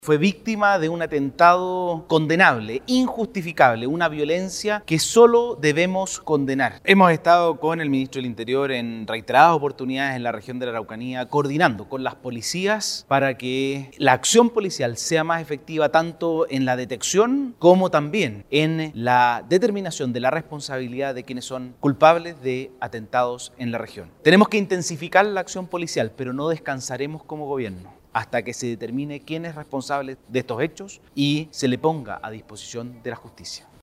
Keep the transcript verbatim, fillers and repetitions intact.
Fue víctima de un atentado condenable, injustificable, una violencia que solo debemos condenar. Hemos estado con el ministro del Interior en reiteradas oportunidades en la región de la Araucanía, coordinando con las policías para que la acción policial sea más efectiva tanto en la detección como también en la determinación de la responsabilidad de quienes son culpables de atentados en la región. Tenemos que intensificar la acción policial, pero no descansaremos como gobierno hasta que se determine quién es responsable de estos hechos y se le ponga a disposición de la justicia.